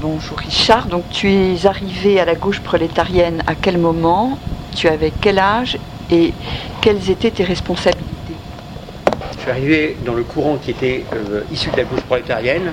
Bonjour Richard, donc tu es arrivé à la gauche prolétarienne à quel moment? Tu avais quel âge et quelles étaient tes responsabilités? Je suis arrivé dans le courant qui était issu de la gauche prolétarienne.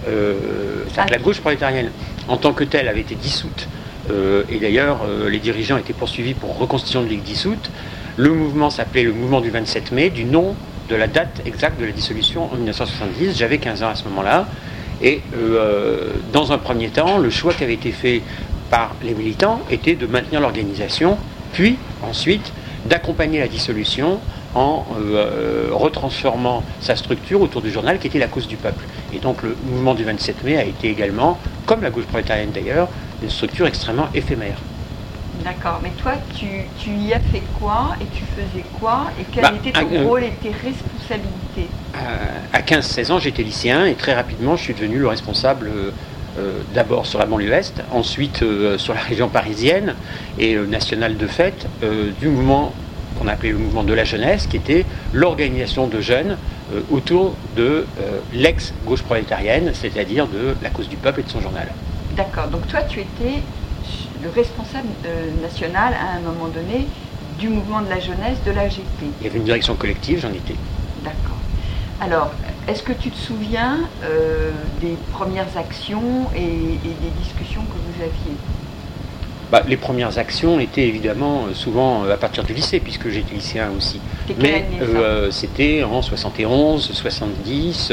La gauche prolétarienne en tant que telle avait été dissoute et d'ailleurs les dirigeants étaient poursuivis pour reconstitution de ligue dissoute. Le mouvement s'appelait le mouvement du 27 mai, du nom de la date exacte de la dissolution en 1970. J'avais 15 ans à ce moment-là. Et dans un premier temps, le choix qui avait été fait par les militants était de maintenir l'organisation, puis ensuite d'accompagner la dissolution en retransformant sa structure autour du journal qui était la cause du peuple. Et donc le mouvement du 27 mai a été également, comme la gauche prolétarienne d'ailleurs, une structure extrêmement éphémère. D'accord, mais toi tu y as fait quoi et tu faisais quoi et quel était ton rôle et tes responsabilités? À 15-16 ans j'étais lycéen et très rapidement je suis devenu le responsable d'abord sur la banlieue Est, ensuite sur la région parisienne et nationale de fait du mouvement qu'on appelait le mouvement de la jeunesse, qui était l'organisation de jeunes autour de l'ex-gauche prolétarienne, c'est-à-dire de la cause du peuple et de son journal. D'accord, donc toi tu étais le responsable national à un moment donné du mouvement de la jeunesse de l'AGT. Il y avait une direction collective, j'en étais. D'accord. Alors, est-ce que tu te souviens des premières actions et des discussions que vous aviez? Les premières actions étaient évidemment souvent à partir du lycée, puisque j'étais lycéen aussi. Mais c'était en 71, 70.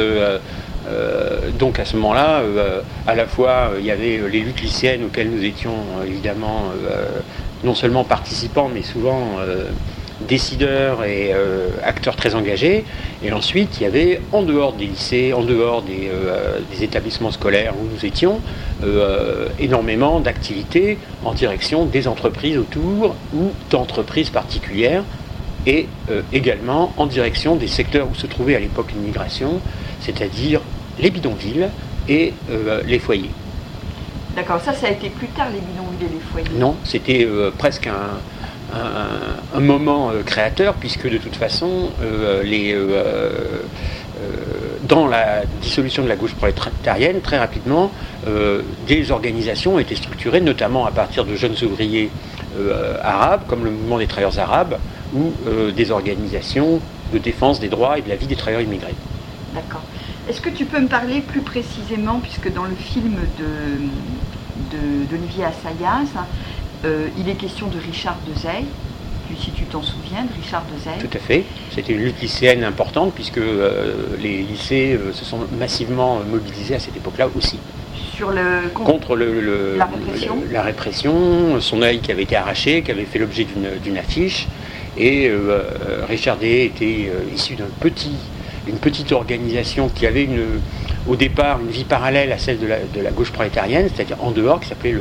Donc à ce moment-là, à la fois il y avait les luttes lycéennes auxquelles nous étions évidemment non seulement participants, mais souvent décideurs et acteurs très engagés. Et ensuite, il y avait en dehors des lycées, en dehors des établissements scolaires où nous étions, énormément d'activités en direction des entreprises autour ou d'entreprises particulières et également en direction des secteurs où se trouvait à l'époque l'immigration, c'est-à-dire les bidonvilles et les foyers. D'accord, ça a été plus tard, les bidonvilles et les foyers? Non, c'était presque un moment créateur, puisque de toute façon, dans la dissolution de la gauche prolétarienne, très rapidement, des organisations ont été structurées, notamment à partir de jeunes ouvriers arabes, comme le mouvement des travailleurs arabes, ou des organisations de défense des droits et de la vie des travailleurs immigrés. D'accord. Est-ce que tu peux me parler plus précisément, puisque dans le film d'Olivier Assayas, il est question de Richard Dezeille, si tu t'en souviens, de Richard Dezeille. Tout à fait. C'était une lutte lycéenne importante, puisque les lycées se sont massivement mobilisés à cette époque-là aussi. Contre la répression, son œil qui avait été arraché, qui avait fait l'objet d'une affiche. Et Richard Dezeille était issu d'une petite organisation qui avait au départ une vie parallèle à celle de la gauche prolétarienne, c'est-à-dire en dehors, qui s'appelait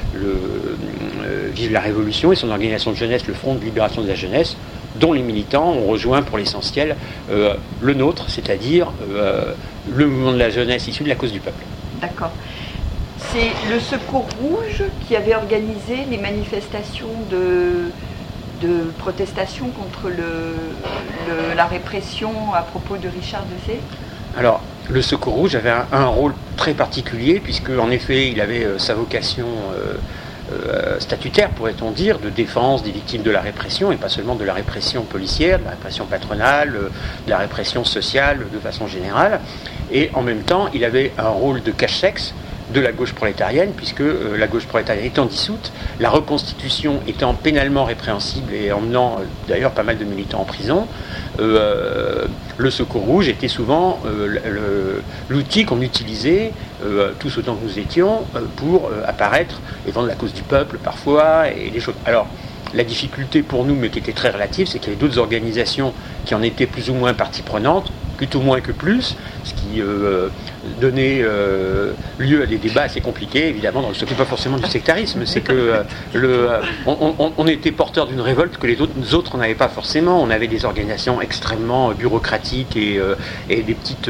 Vive la Révolution, et son organisation de jeunesse, le Front de Libération de la Jeunesse, dont les militants ont rejoint pour l'essentiel le nôtre, c'est-à-dire le mouvement de la jeunesse issu de la cause du peuple. D'accord. C'est le Secours Rouge qui avait organisé les manifestations de protestation contre la répression à propos de Richard Dezeille? Alors, le Secours Rouge avait un rôle très particulier, puisque en effet, il avait sa vocation statutaire, pourrait-on dire, de défense des victimes de la répression, et pas seulement de la répression policière, de la répression patronale, de la répression sociale de façon générale. Et en même temps, il avait un rôle de cache-sexe de la gauche prolétarienne, puisque la gauche prolétarienne étant dissoute, la reconstitution étant pénalement répréhensible et emmenant d'ailleurs pas mal de militants en prison, le Secours Rouge était souvent l'outil qu'on utilisait, tous autant que nous étions, pour apparaître et vendre la cause du peuple parfois, et des choses. Alors, la difficulté pour nous, mais qui était très relative, c'est qu'il y avait d'autres organisations qui en étaient plus ou moins partie prenante, plutôt moins que plus, ce qui donnait lieu à des débats assez compliqués, évidemment, ce qui n'est pas forcément du sectarisme, c'est que on était porteur d'une révolte que les autres n'avaient pas forcément. On avait des organisations extrêmement bureaucratiques et des petites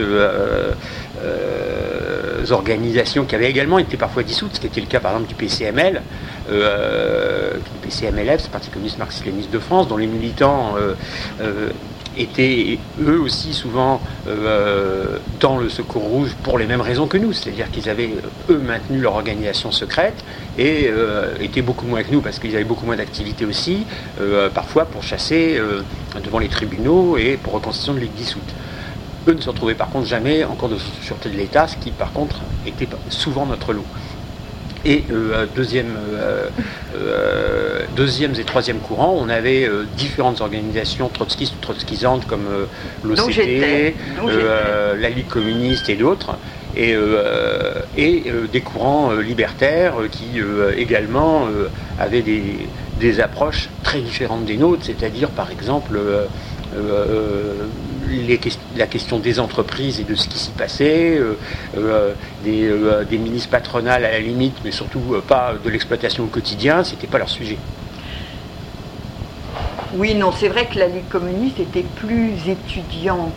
organisations qui avaient également été parfois dissoutes, ce qui était le cas par exemple du PCML, du PCMLF, c'est le Parti communiste marxiste-léniniste de France, dont les militants étaient eux aussi souvent dans le Secours Rouge pour les mêmes raisons que nous, c'est-à-dire qu'ils avaient eux maintenu leur organisation secrète et étaient beaucoup moins que nous parce qu'ils avaient beaucoup moins d'activités aussi, parfois pour chasser devant les tribunaux et pour reconstitution de Ligue dissoute. Eux ne se retrouvaient par contre jamais en cours de sûreté de l'État, ce qui par contre était souvent notre lot. Et deuxième et troisième courant, on avait différentes organisations trotskistes ou trotskisantes comme l'OCT, la Ligue communiste et d'autres, et des courants libertaires qui également avaient des approches très différentes des nôtres, c'est-à-dire par exemple la question des entreprises et de ce qui s'y passait, des milices patronales à la limite, mais surtout pas de l'exploitation au quotidien, c'était pas leur sujet. Oui, non, c'est vrai que la Ligue communiste était plus étudiante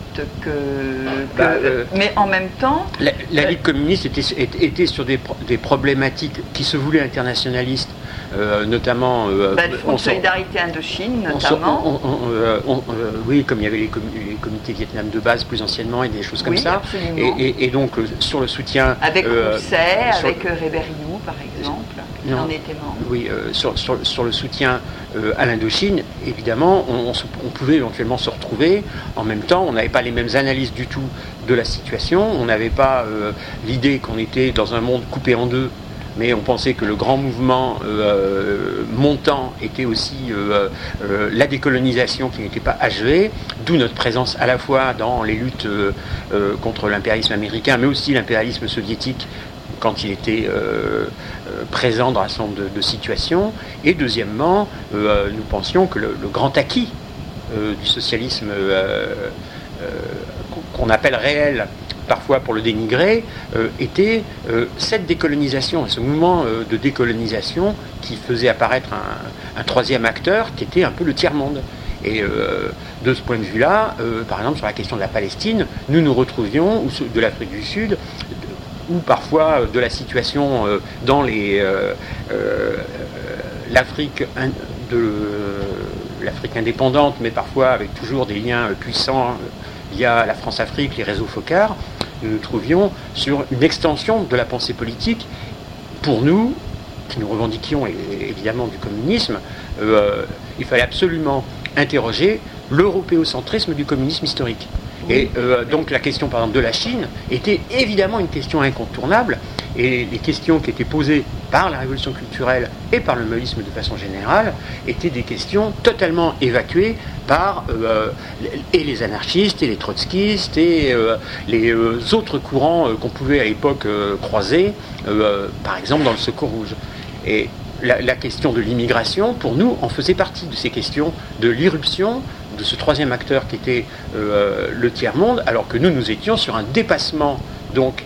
mais en même temps... La Ligue communiste était sur des problématiques qui se voulaient internationalistes, notamment... le Front de Solidarité Indochine, notamment. Oui, comme il y avait les comités Vietnam de base plus anciennement et des choses comme ça. Et donc, sur le soutien... Avec Rousset, avec Rébert-Rioux, par exemple. Il en était membre. Oui, sur le soutien à l'Indochine, évidemment, on pouvait éventuellement se retrouver. En même temps, on n'avait pas les mêmes analyses du tout de la situation. On n'avait pas l'idée qu'on était dans un monde coupé en deux, mais on pensait que le grand mouvement montant était aussi la décolonisation qui n'était pas achevée, d'où notre présence à la fois dans les luttes contre l'impérialisme américain, mais aussi l'impérialisme soviétique, quand il était présent dans un certain nombre de situations. Et deuxièmement, nous pensions que le grand acquis du socialisme qu'on appelle réel, parfois pour le dénigrer, était cette décolonisation, ce mouvement de décolonisation qui faisait apparaître un troisième acteur qui était un peu le tiers-monde. Et de ce point de vue-là, par exemple sur la question de la Palestine, nous nous retrouvions, ou de l'Afrique du Sud, ou parfois de la situation dans l'Afrique indépendante, mais parfois avec toujours des liens puissants via la France-Afrique, les réseaux FOCAR, nous nous trouvions sur une extension de la pensée politique. Pour nous, qui nous revendiquions évidemment du communisme, il fallait absolument interroger l'européocentrisme du communisme historique. Et donc la question par exemple de la Chine était évidemment une question incontournable, et les questions qui étaient posées par la révolution culturelle et par le maoïsme de façon générale étaient des questions totalement évacuées par et les anarchistes et les trotskistes et les autres courants qu'on pouvait à l'époque croiser, par exemple dans le Secours Rouge. Et la question de l'immigration, pour nous, en faisait partie de ces questions de l'irruption de ce troisième acteur qui était le tiers-monde, alors que nous étions sur un dépassement donc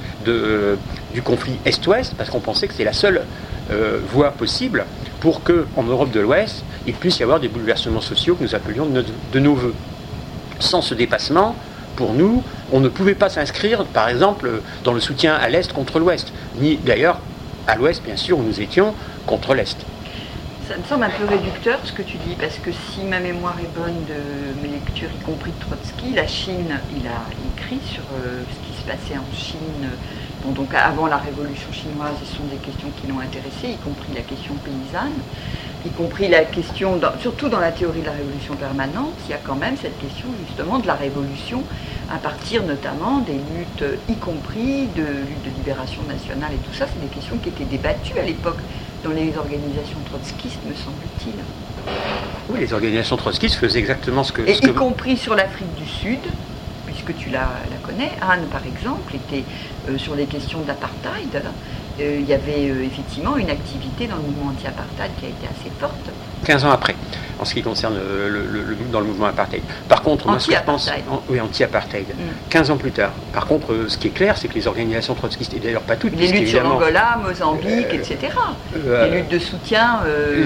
du conflit Est-Ouest, parce qu'on pensait que c'était la seule voie possible pour qu'en Europe de l'Ouest, il puisse y avoir des bouleversements sociaux que nous appelions de nos voeux. Sans ce dépassement, pour nous, on ne pouvait pas s'inscrire, par exemple, dans le soutien à l'Est contre l'Ouest, ni d'ailleurs à l'Ouest, bien sûr, où nous étions contre l'Est. Ça me semble un peu réducteur ce que tu dis, parce que si ma mémoire est bonne de mes lectures, y compris de Trotsky, la Chine, il a écrit sur ce qui se passait en Chine, donc avant la révolution chinoise, ce sont des questions qui l'ont intéressé, y compris la question paysanne, y compris la question, surtout dans la théorie de la révolution permanente, il y a quand même cette question justement de la révolution à partir notamment des luttes, y compris de luttes de libération nationale et tout ça, c'est des questions qui étaient débattues à l'époque dans les organisations trotskistes, me semble-t-il. Oui, les organisations trotskistes faisaient exactement ce que... Y compris sur l'Afrique du Sud, puisque tu la connais. Anne, par exemple, était sur les questions d'apartheid. Il y avait effectivement une activité dans le mouvement anti-apartheid qui a été assez forte. 15 ans après, en ce qui concerne dans le mouvement apartheid. Par contre, moi, ce que je pense... Oui, anti-apartheid. 15 ans plus tard. Par contre, ce qui est clair, c'est que les organisations trotskistes, et d'ailleurs pas toutes... Les luttes sur Angola, Mozambique, etc. Les luttes de soutien...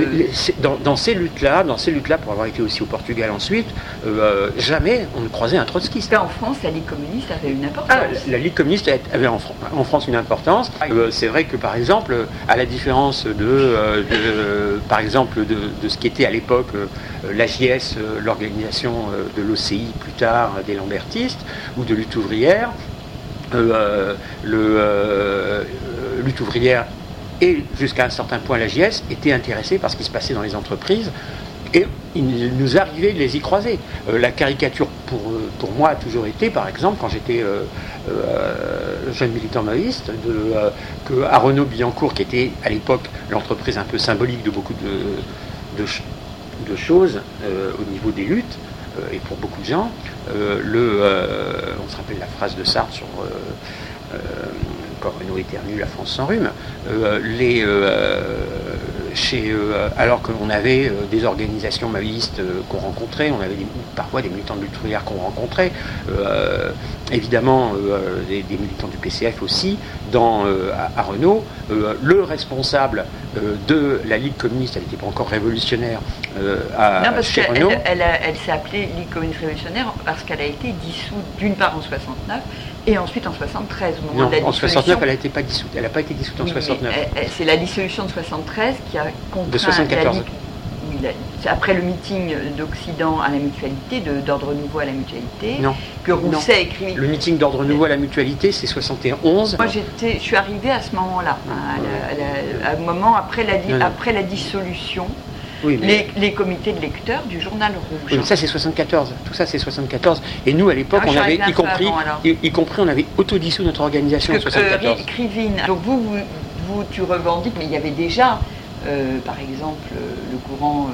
Dans ces luttes-là, pour avoir été aussi au Portugal ensuite, jamais on ne croisait un trotskiste. En France, la Ligue communiste avait une importance. La Ligue communiste avait en France une importance. C'est vrai que, par exemple, à la différence par exemple, de ce qui était à l'époque l'AJS, l'organisation de l'OCI plus tard, des Lambertistes, ou de Lutte ouvrière. Lutte ouvrière et jusqu'à un certain point l'AJS étaient intéressés par ce qui se passait dans les entreprises. Et il nous arrivait de les y croiser. La caricature, pour moi, a toujours été, par exemple, quand j'étais jeune militant maoïste, que à Renault-Billancourt, qui était à l'époque l'entreprise un peu symbolique de beaucoup de choses au niveau des luttes, et pour beaucoup de gens, on se rappelle la phrase de Sartre sur quand Renault éternue, la France sans rhume, alors qu'on avait des organisations maoïstes qu'on rencontrait, on avait parfois des militants de lutte ouvrière qu'on rencontrait, évidemment des militants du PCF aussi, à Renault. Le responsable de la Ligue communiste, elle n'était pas encore révolutionnaire, chez Renault. Elle s'est appelée Ligue communiste révolutionnaire parce qu'elle a été dissoute d'une part en 69 et ensuite en 73. Au moment de la dissolution. En 69, elle n'a pas dissoute. Elle n'a pas été dissoute en 69. C'est la dissolution de 73 qui a contraint de 74. la Ligue. C'est après le meeting d'Occident à la mutualité, d'Ordre Nouveau à la mutualité, que Rousset a écrit. Le meeting d'Ordre Nouveau à la mutualité, c'est 71. Moi, je suis arrivée à ce moment-là, à un moment après la dissolution. Oui, les comités de lecteurs du Journal Rouge. Oui, ça c'est 74. Tout ça c'est 74. Et nous à l'époque, on avait y compris, on avait autodissous notre organisation en 74. Krivine. Donc tu revendiques, mais il y avait déjà, par exemple, le courant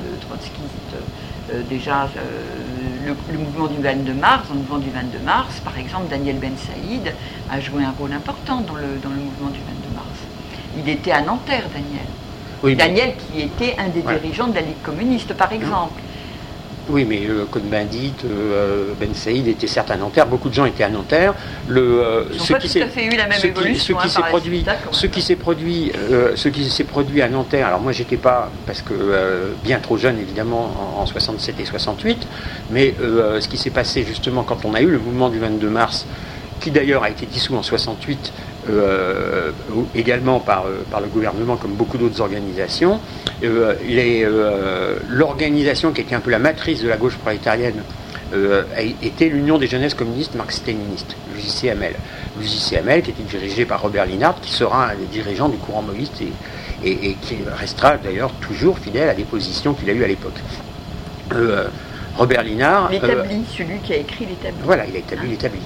trotskiste, déjà le mouvement du 22 mars. Dans le mouvement du 22 mars, par exemple, Daniel Ben Saïd a joué un rôle important dans le mouvement du 22 mars. Il était à Nanterre, Daniel. Oui, Daniel, qui était un des dirigeants de la Ligue communiste, par exemple. Oui, mais Cohn-Bendit, Ben Saïd était certes à Nanterre, beaucoup de gens étaient à Nanterre. Ils n'ont pas tout à fait eu la même évolution. Ce qui s'est produit à Nanterre, alors moi j'étais pas, parce que bien trop jeune évidemment, en 67 et 68, mais ce qui s'est passé justement quand on a eu le mouvement du 22 mars, qui d'ailleurs a été dissous en 68, également par le gouvernement, comme beaucoup d'autres organisations. L'organisation qui était un peu la matrice de la gauche prolétarienne était l'Union des jeunesses communistes marxistes-léninistes, l'UJCML. L'UJCML qui était dirigée par Robert Linhart, qui sera un des dirigeants du courant maoïste et qui restera d'ailleurs toujours fidèle à des positions qu'il a eues à l'époque. Robert Linhart... L'établi, celui qui a écrit l'établi. Voilà, il a établi l'établi.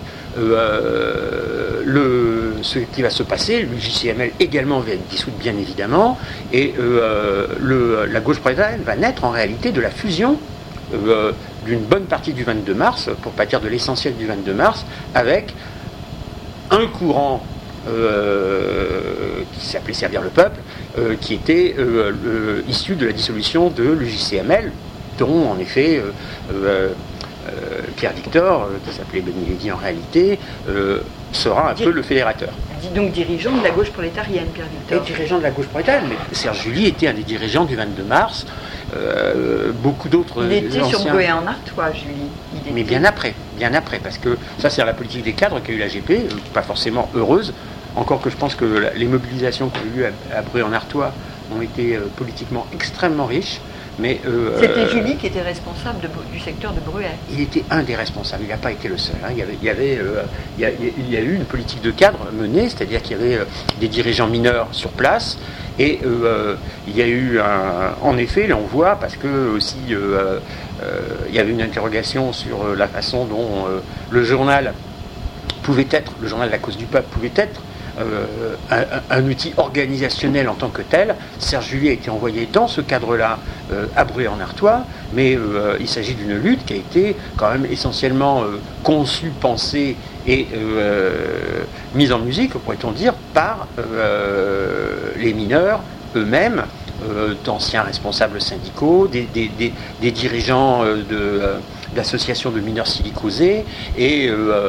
Ce qui va se passer, le JCML également va être dissoute bien évidemment, et la gauche prolétarienne va naître en réalité de la fusion d'une bonne partie du 22 mars, pour ne pas dire de l'essentiel du 22 mars, avec un courant qui s'appelait Servir le peuple, qui était issu de la dissolution de l'UJCML, dont en effet Pierre Victor, qui s'appelait Benieledi en réalité, sera un peu le fédérateur. Donc dirigeant de la gauche prolétarienne, Pierre Victor. Et dirigeant de la gauche prolétarienne, mais Serge July était un des dirigeants du 22 mars. Beaucoup d'autres. Il était sur Bruay-en-Artois, July. Mais bien après, parce que ça c'est la politique des cadres qu'a eu la GP, pas forcément heureuse, encore que je pense que les mobilisations qu'il y a eu à Bruay-en-Artois ont été politiquement extrêmement riches. Mais c'était July qui était responsable du secteur de Bruay. Il était un des responsables, il n'a pas été le seul. Hein. Il y a eu une politique de cadre menée, c'est-à-dire qu'il y avait des dirigeants mineurs sur place, et il y a eu en effet, là on voit, parce que aussi il y avait une interrogation sur la façon dont le journal de la cause du peuple pouvait être un outil organisationnel en tant que tel. Serge July a été envoyé dans ce cadre-là à Bruay-en-Artois, mais il s'agit d'une lutte qui a été quand même essentiellement conçue, pensée et mise en musique, pourrait-on dire, par les mineurs eux-mêmes, d'anciens responsables syndicaux, des dirigeants d'associations de mineurs silicosés, et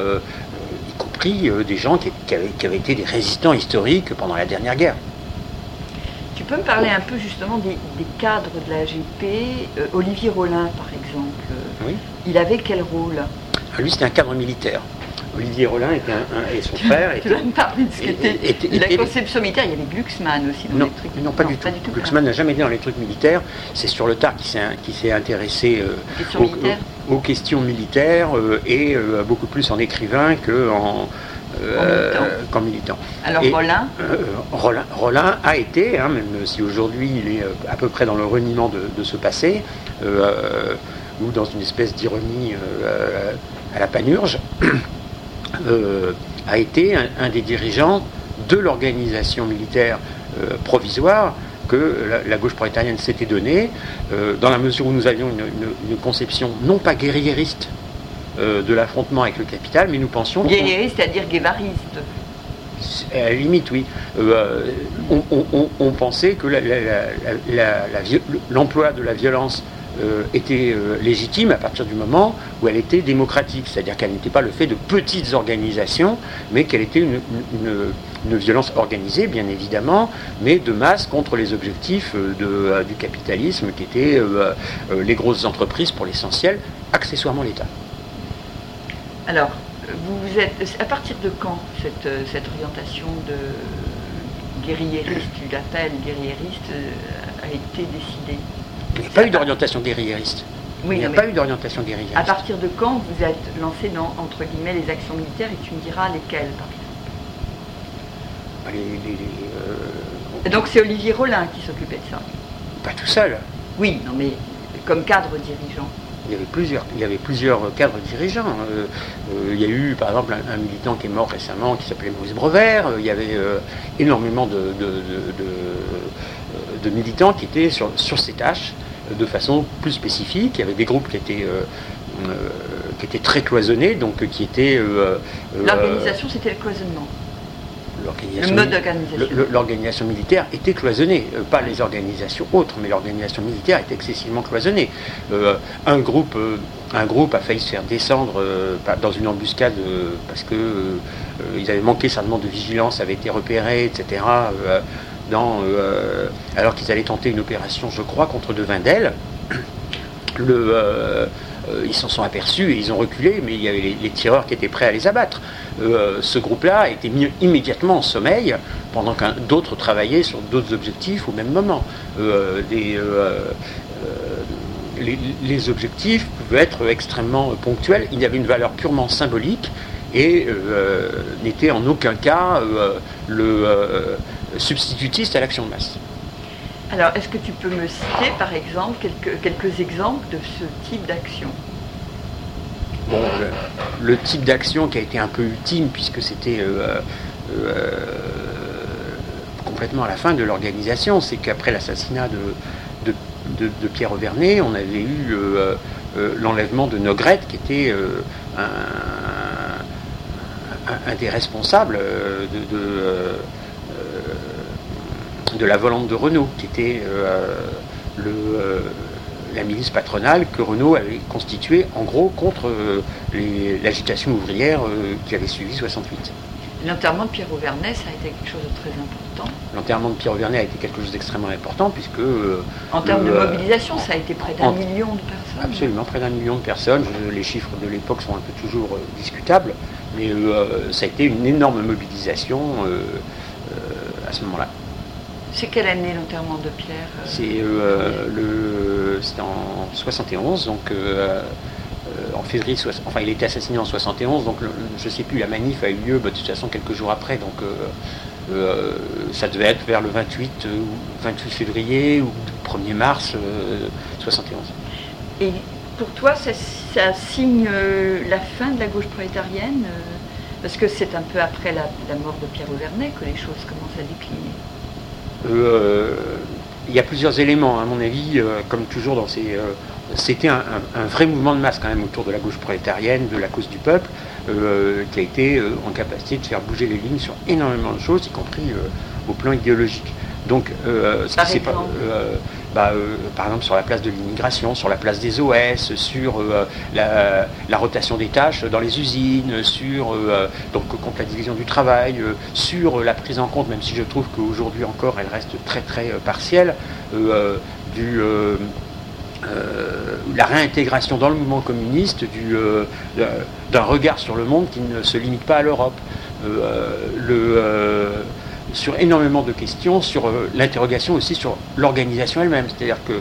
des gens qui avaient été des résistants historiques pendant la dernière guerre. Tu peux me parler un peu justement des cadres de la GP, Olivier Rollin par exemple. Oui. Il avait quel rôle? Lui c'était un cadre militaire. Olivier Rollin et son frère Tu vas me parler de ce qu'était la conception militaire. Il y avait Glucksmann aussi dans non, les trucs. non, pas du tout. Glucksmann n'a jamais été dans les trucs militaires. C'est sur le tard qui s'est intéressé aux questions militaires et beaucoup plus en écrivain qu'en militant. Alors et, Rollin Rollin a été, même si aujourd'hui il est à peu près dans le reniement de ce passé, ou dans une espèce d'ironie à la Panurge, a été un des dirigeants de l'organisation militaire provisoire que la gauche prolétarienne s'était donnée, dans la mesure où nous avions une conception non pas guerriériste de l'affrontement avec le capital, mais nous pensions... Guerriériste, c'est-à-dire guévariste. À la limite, oui. On pensait que l'emploi de la violence était légitime à partir du moment où elle était démocratique, c'est-à-dire qu'elle n'était pas le fait de petites organisations, mais qu'elle était une violence organisée, bien évidemment, mais de masse contre les objectifs du capitalisme, qui étaient les grosses entreprises pour l'essentiel, accessoirement l'État. Alors, vous êtes, à partir de quand cette orientation de guerriériste, tu l'appelles guerriériste, a été décidée? Il n'y a pas eu d'orientation guerriériste. Oui, il n'y a pas eu d'orientation guerriériste. À partir de quand vous êtes lancé dans, entre guillemets, les actions militaires, et tu me diras lesquelles, par exemple? Et donc c'est Olivier Rollin qui s'occupait de ça? Pas tout seul. Oui, non mais comme cadre dirigeant. Il y avait plusieurs cadres dirigeants. Il y a eu, par exemple, un militant qui est mort récemment, qui s'appelait Maurice Brevert. Il y avait énormément de militants qui étaient sur ces tâches de façon plus spécifique. Il y avait des groupes qui étaient très cloisonnés, donc qui étaient... L'organisation, c'était le cloisonnement. Le mode d'organisation. L'organisation militaire était cloisonnée, pas les organisations autres, mais l'organisation militaire était excessivement cloisonnée. Un groupe a failli se faire descendre dans une embuscade parce que ils avaient manqué certainement de vigilance, avaient été repérés, etc. Alors qu'ils allaient tenter une opération, je crois, contre Devindel. Ils s'en sont aperçus et ils ont reculé, mais il y avait les tireurs qui étaient prêts à les abattre. Ce groupe-là a été mis immédiatement en sommeil, pendant que d'autres travaillaient sur d'autres objectifs au même moment. Les objectifs pouvaient être extrêmement ponctuels, il y avait une valeur purement symbolique et n'était en aucun cas substitutiste à l'action de masse. Alors, est-ce que tu peux me citer, par exemple, quelques exemples de ce type d'action? Bon, le type d'action qui a été un peu ultime, puisque c'était complètement à la fin de l'organisation, c'est qu'après l'assassinat de Pierre Auvernay, on avait eu l'enlèvement de Nogrette, qui était un des responsables de la volante de Renault, qui était la milice patronale que Renault avait constituée en gros contre l'agitation ouvrière qui avait suivi 68. L'enterrement de Pierre Auvernay, ça a été quelque chose de très important. L'enterrement de Pierre Auvernay a été quelque chose d'extrêmement important puisque... en termes de mobilisation, ça a été près d'1 million de personnes. Absolument, près d'1 million de personnes. Les chiffres de l'époque sont un peu toujours discutables, mais ça a été une énorme mobilisation à ce moment-là. C'est quelle année l'enterrement de Pierre? C'est en 71, donc en février, enfin il a été assassiné en 71, donc je ne sais plus, la manif a eu lieu de toute façon quelques jours après, donc ça devait être vers le 28 février ou 1er mars 71. Et pour toi, ça signe la fin de la gauche prolétarienne parce que c'est un peu après la mort de Pierre Auvernay que les choses commencent à décliner. Il y a plusieurs éléments, à mon avis, comme toujours dans ces... c'était un vrai mouvement de masse quand même autour de la gauche prolétarienne, de la cause du peuple, qui a été en capacité de faire bouger les lignes sur énormément de choses, y compris au plan idéologique. Donc, par exemple sur la place de l'immigration, sur la place des OS, sur la rotation des tâches dans les usines, donc contre la division du travail, sur la prise en compte, même si je trouve qu'aujourd'hui encore elle reste très très partielle, la réintégration dans le mouvement communiste d'un regard sur le monde qui ne se limite pas à l'Europe. Sur énormément de questions, sur l'interrogation aussi sur l'organisation elle-même. C'est-à-dire que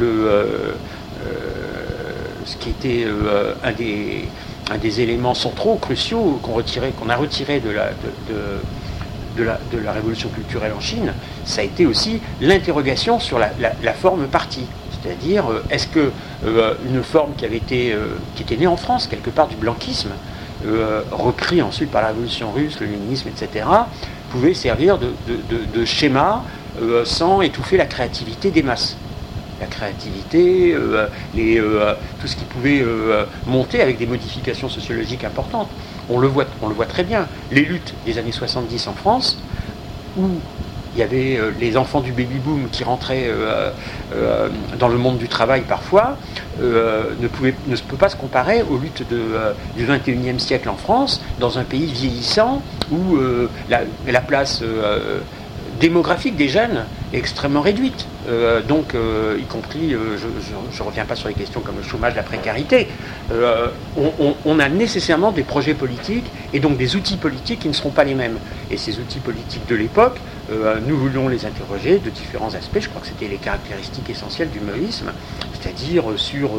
ce qui était un des éléments centraux, cruciaux, qu'on a retiré de la révolution culturelle en Chine, ça a été aussi l'interrogation sur la forme parti. C'est-à-dire, est-ce que une forme qui était née en France, quelque part, du blanquisme, repris ensuite par la révolution russe, le léninisme, etc., pouvait servir de schéma sans étouffer la créativité des masses. La créativité, tout ce qui pouvait monter avec des modifications sociologiques importantes. On le voit très bien. Les luttes des années 70 en France, où il y avait les enfants du baby-boom qui rentraient dans le monde du travail parfois, ne peut pas se comparer aux luttes du XXIe siècle en France, dans un pays vieillissant, où la place démographique des jeunes est extrêmement réduite. Y compris, je ne reviens pas sur les questions comme le chômage, la précarité. On a nécessairement des projets politiques et donc des outils politiques qui ne seront pas les mêmes. Et ces outils politiques de l'époque, nous voulions les interroger de différents aspects. Je crois que c'était les caractéristiques essentielles du maoïsme, c'est-à-dire sur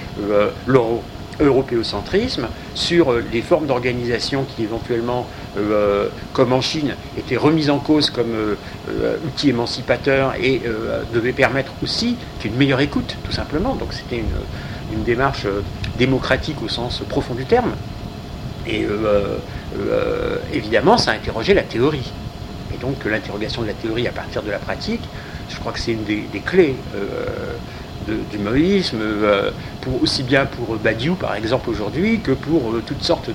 l'européocentrisme, sur les formes d'organisation qui éventuellement, comme en Chine, étaient remises en cause comme outils émancipateurs et devaient permettre aussi une meilleure écoute, tout simplement. Donc c'était une démarche démocratique au sens profond du terme. Et évidemment, ça a interrogé la théorie. Et donc l'interrogation de la théorie à partir de la pratique, je crois que c'est une des clés du maoïsme, aussi bien pour Badiou par exemple aujourd'hui que pour toutes sortes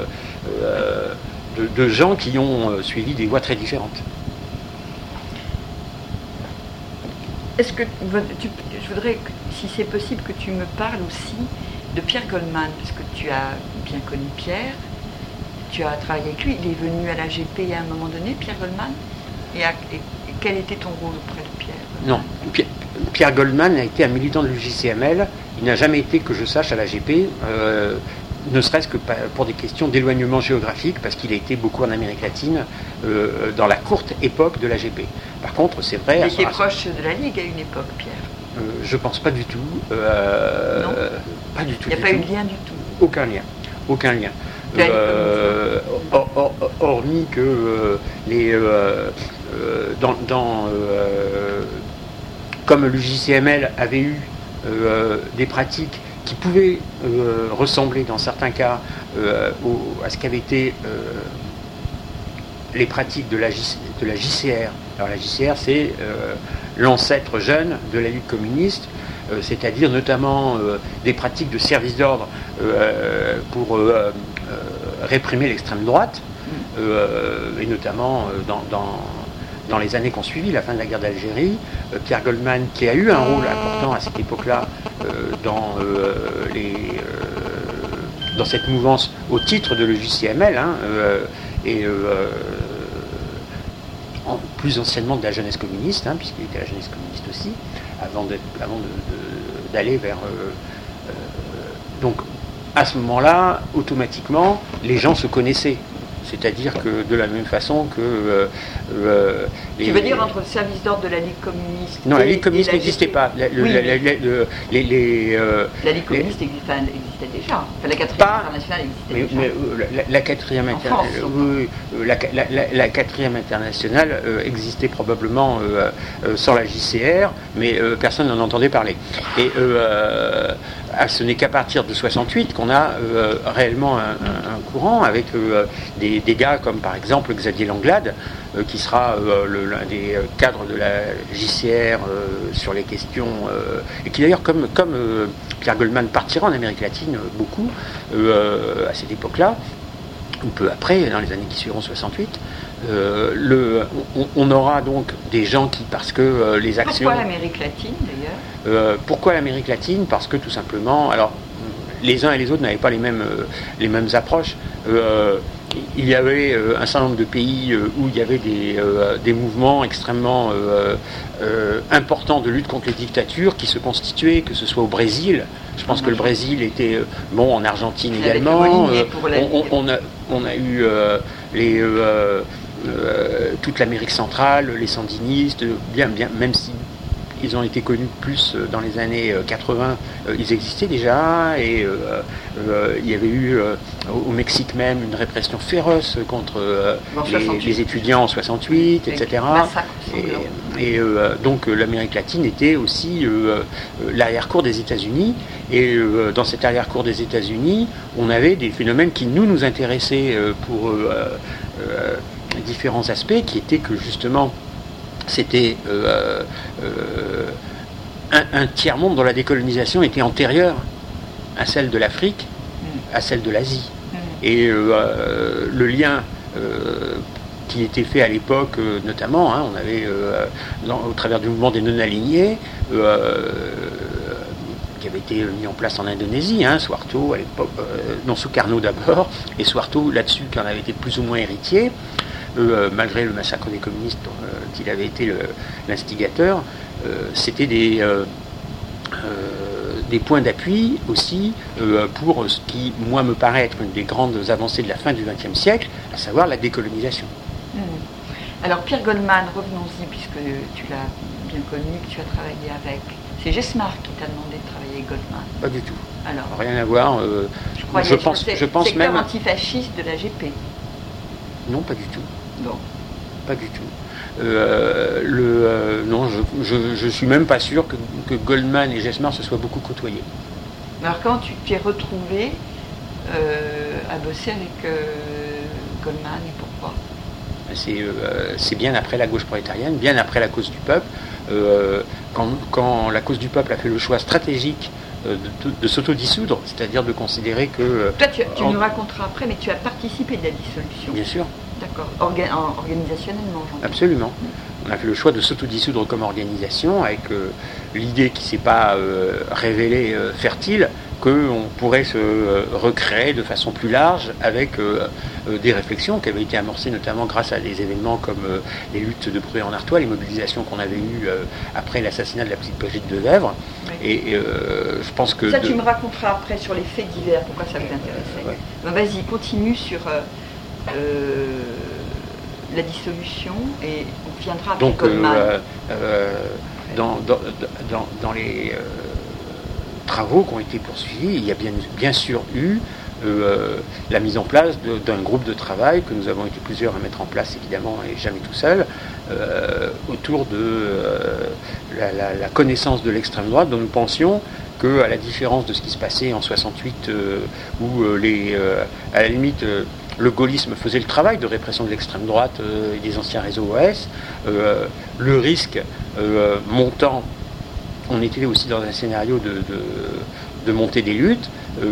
de gens qui ont suivi des voies très différentes. Est-ce que je voudrais, si c'est possible, que tu me parles aussi de Pierre Goldman, parce que tu as bien connu Pierre, tu as travaillé avec lui, il est venu à l'AGP à un moment donné, Pierre Goldman, et quel était ton rôle auprès de Pierre Goldman? Non, Pierre Goldman a été un militant de l'UJCML, il n'a jamais été, que je sache, à l'AGP, ne serait-ce que pour des questions d'éloignement géographique, parce qu'il a été beaucoup en Amérique latine, dans la courte époque de l'AGP. Par contre, c'est vrai... Il était proche de la Ligue à une époque, Pierre. Je pense pas du tout. Non. Pas du tout. Il n'y a pas eu de lien du tout. Aucun lien. Aucun lien. Hormis que comme l'UJCML avait eu des pratiques qui pouvaient ressembler dans certains cas à ce qu'avaient été les pratiques de la JCR. Alors la JCR, c'est l'ancêtre jeune de la lutte communiste, c'est-à-dire notamment des pratiques de service d'ordre pour réprimer l'extrême droite, et notamment dans les années qui ont suivi la fin de la guerre d'Algérie. Pierre Goldman, qui a eu un rôle important à cette époque-là dans cette mouvance au titre de l'UJCML, plus anciennement de la jeunesse communiste, puisqu'il était à la jeunesse communiste aussi, avant d'aller vers... donc, à ce moment-là, automatiquement, les gens se connaissaient. C'est-à-dire que de la même façon que... tu veux dire entre le service d'ordre de la Ligue communiste... Non, la Ligue communiste n'existait pas. La Ligue communiste existait déjà. Enfin, la 4e internationale existait déjà. La 4e internationale... La 4e internationale existait probablement sans la JCR, mais personne n'en entendait parler. Et ce n'est qu'à partir de 68 qu'on a réellement un courant avec des gars comme par exemple Xavier Langlade, qui sera l'un des cadres de la JCR sur les questions, et qui d'ailleurs, comme Pierre Goldman, partira en Amérique latine beaucoup à cette époque-là, ou peu après, dans les années qui suivront 68. On aura donc des gens qui, parce que les actions... Pourquoi l'Amérique latine d'ailleurs Pourquoi l'Amérique latine? Parce que tout simplement, alors les uns et les autres n'avaient pas les mêmes approches. il y avait un certain nombre de pays où il y avait des mouvements extrêmement importants de lutte contre les dictatures qui se constituaient, que ce soit au Brésil. Je pense que le Brésil était bon, en Argentine également. On a eu toute l'Amérique centrale, les sandinistes, bien, même si ils ont été connus plus dans les années 80, ils existaient déjà, et il y avait eu au Mexique même une répression féroce contre les étudiants en 68, etc. Donc l'Amérique latine était aussi l'arrière-cour des États-Unis, et dans cette arrière-cour des États-Unis, on avait des phénomènes qui nous intéressaient pour différents aspects, qui étaient que justement c'était un tiers-monde dont la décolonisation était antérieure à celle de l'Afrique, à celle de l'Asie. Et le lien qui était fait à l'époque, notamment, on avait, au travers du mouvement des non-alignés, qui avait été mis en place en Indonésie, Suharto à l'époque, Sukarno d'abord, et Suharto là-dessus qui en avait été plus ou moins héritier. Malgré le massacre des communistes dont il avait été l'instigateur, c'était des points d'appui aussi pour ce qui, moi, me paraît être une des grandes avancées de la fin du XXe siècle, à savoir la décolonisation. Alors Pierre Goldman, revenons-y, puisque tu l'as bien connu, que tu as travaillé avec. C'est Gesmar qui t'a demandé de travailler avec Goldman. Pas du tout. Alors, rien à voir. Je pense même antifasciste de la GP. Non, pas du tout. Non. Pas du tout. Non, je suis même pas sûr que Goldman et Gesmar se soient beaucoup côtoyés. Alors quand tu t'es retrouvé à bosser avec Goldman, et pourquoi? C'est bien après la gauche prolétarienne, bien après la cause du peuple. Quand la cause du peuple a fait le choix stratégique de s'autodissoudre, c'est-à-dire de considérer que... Toi, tu nous raconteras après, mais tu as participé de la dissolution. Bien sûr. D'accord. Organisationnellement, j'entends. Absolument. On a fait le choix de s'autodissoudre comme organisation, avec l'idée qui ne s'est pas révélée fertile, qu'on pourrait se recréer de façon plus large avec des réflexions qui avaient été amorcées notamment grâce à des événements comme les luttes de Pruay-en-Artois, les mobilisations qu'on avait eues après l'assassinat de la petite Brigitte de Vèvres. Oui. Et je pense que... Ça, tu me raconteras après sur les faits divers, pourquoi ça vous intéressait. Ouais. Ben, vas-y, continue sur la dissolution et on viendra avec Goldman. Dans les travaux qui ont été poursuivis, il y a bien sûr eu la mise en place d'un groupe de travail que nous avons été plusieurs à mettre en place, évidemment, et jamais tout seul, autour de la connaissance de l'extrême droite, dont nous pensions qu'à la différence de ce qui se passait en 68, où à la limite le gaullisme faisait le travail de répression de l'extrême droite et des anciens réseaux OS, le risque montant, on était aussi dans un scénario de montée des luttes.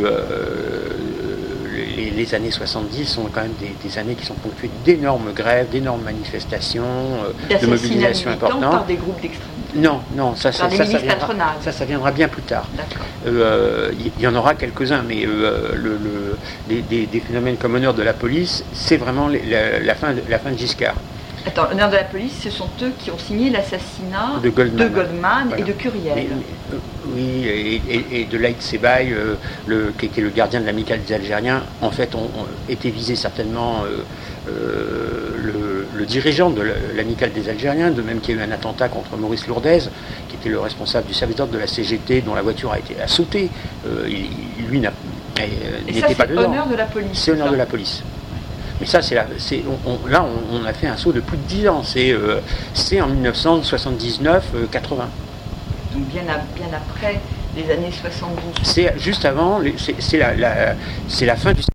Les années 70 sont quand même des années qui sont ponctuées d'énormes grèves, d'énormes manifestations, de mobilisations importantes. Par des groupes d'extrême. Non, ça viendra bien plus tard. Il y en aura quelques-uns, mais des phénomènes comme Honneur de la police, c'est vraiment la fin de Giscard. Attends, Honneur de la police, ce sont eux qui ont signé l'assassinat de Goldman voilà. Et de Curiel. Oui, et de Laït Sebaï, qui était le gardien de l'amicale des Algériens. En fait, on était visé certainement le dirigeant de l'amicale des Algériens, de même qu'il y a eu un attentat contre Maurice Lourdez, qui était le responsable du service d'ordre de la CGT, dont la voiture a été sautée. Lui n'était pas dedans. C'est Honneur de la police. C'est Honneur de la police. Mais ça, on a fait un saut de plus de 10 ans. C'est en 1979-80. Donc bien après les années 72. C'est juste avant, c'est la fin du